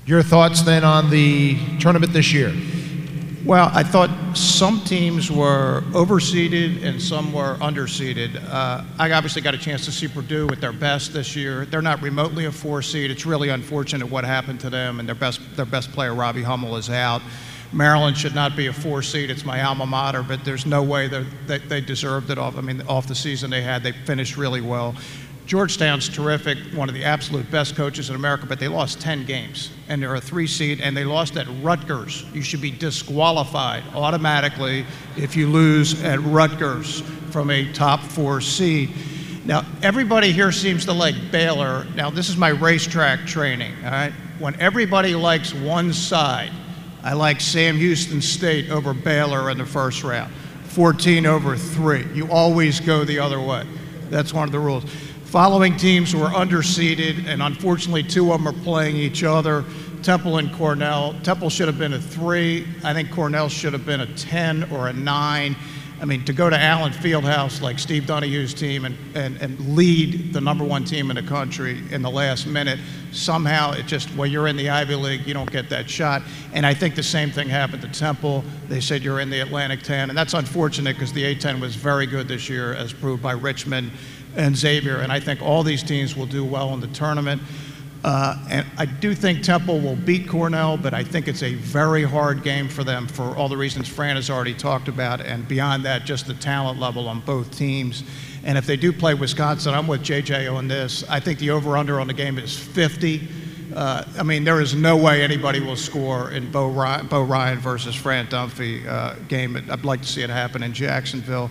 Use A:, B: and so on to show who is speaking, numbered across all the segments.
A: Your thoughts then on the tournament this year?
B: Well, I thought some teams were overseeded and some were underseeded. I obviously got a chance to see Purdue at their best this year. They're not remotely a 4 seed. It's really unfortunate what happened to them, and their best player, Robbie Hummel, is out. Maryland should not be a 4 seed. It's my alma mater, but there's no way they deserved it off the season they had. They finished really well. Georgetown's terrific, one of the absolute best coaches in America, but they lost 10 games, and they're a 3 seed, and they lost at Rutgers. You should be disqualified automatically if you lose at Rutgers from a top 4 seed. Now, everybody here seems to like Baylor. Now, this is my racetrack training, all right? When everybody likes one side, I like Sam Houston State over Baylor in the first round, 14 over 3. You always go the other way. That's one of the rules. Following teams were underseeded, and unfortunately 2 of them are playing each other, Temple and Cornell. Temple should have been a 3. I think Cornell should have been a 10 or a 9. I mean, to go to Allen Fieldhouse like Steve Donohue's team and lead the #1 team in the country in the last minute, somehow it just, well, you're in the Ivy League, you don't get that shot. And I think the same thing happened to Temple. They said you're in the Atlantic 10, and that's unfortunate because the A-10 was very good this year, as proved by Richmond and Xavier, and I think all these teams will do well in the tournament. And I do think Temple will beat Cornell, but I think it's a very hard game for them for all the reasons Fran has already talked about, and beyond that, just the talent level on both teams. And if they do play Wisconsin, I'm with JJ on this. I think the over-under on the game is 50. I mean, there is no way anybody will score in Bo Ryan versus Fran Dunphy game. I'd like to see it happen in Jacksonville.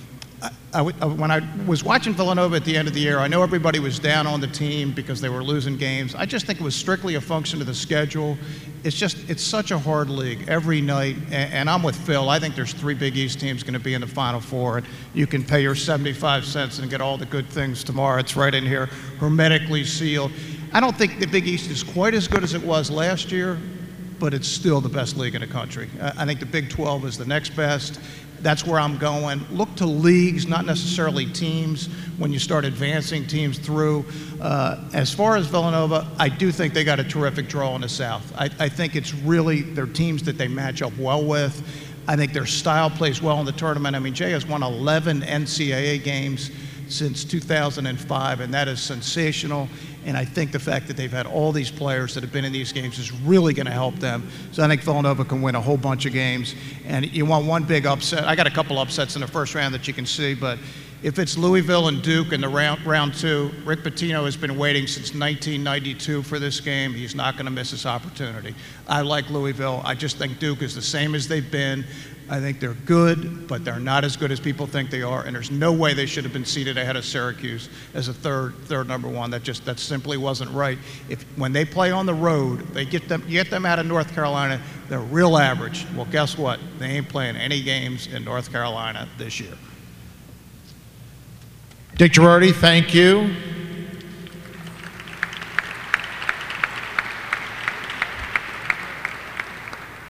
B: When I was watching Villanova at the end of the year, I know everybody was down on the team because they were losing games. I just think it was strictly a function of the schedule. It's such a hard league every night, and I'm with Phil. I think there's 3 Big East teams going to be in the Final Four. You can pay your 75 cents and get all the good things tomorrow. It's right in here, hermetically sealed. I don't think the Big East is quite as good as it was last year, but it's still the best league in the country. I think the Big 12 is the next best. That's where I'm going. Look to leagues, not necessarily teams, when you start advancing teams through. As far as Villanova, I do think they got a terrific draw in the South. I think it's really their teams that they match up well with. I think their style plays well in the tournament. I mean, Jay has won 11 NCAA games since 2005, and that is sensational. And I think the fact that they've had all these players that have been in these games is really going to help them. So I think Villanova can win a whole bunch of games. And you want one big upset. I got a couple upsets in the first round that you can see, but if it's Louisville and Duke in the round 2, Rick Pitino has been waiting since 1992 for this game. He's not going to miss this opportunity. I like Louisville. I just think Duke is the same as they've been. I think they're good, but they're not as good as people think they are, and there's no way they should have been seated ahead of Syracuse as a third #1. That simply wasn't right. When they play on the road, you get them out of North Carolina, they're real average. Well, guess what? They ain't playing any games in North Carolina this year.
A: Dick Girardi, thank you.